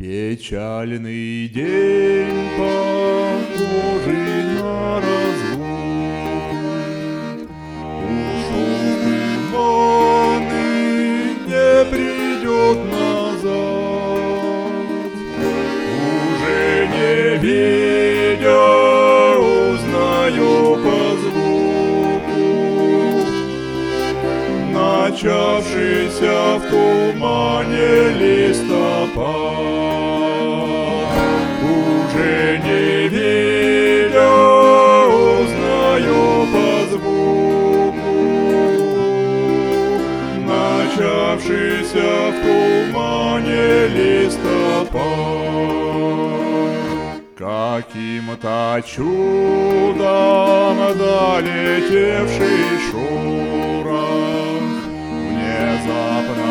Печальный день, похожий на разлуку, ушел в туман и не придет назад. Уже не видя, узнаю по звуку начавшийся в тумане листопад. Уже не видя, узнаю по звуку начавшийся в тумане листопад. Каким-то чудом долетевший шорох внезапно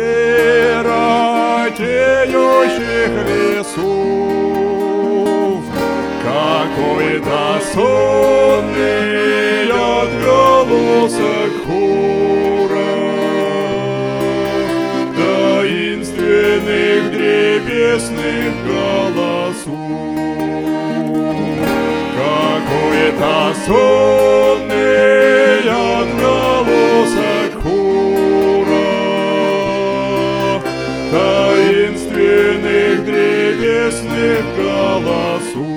сиротеющих лесов, какой-то сонный отголосок хора таинственных древесных голосов, какой-то сонный отголосок хора таинственных древесных голосов.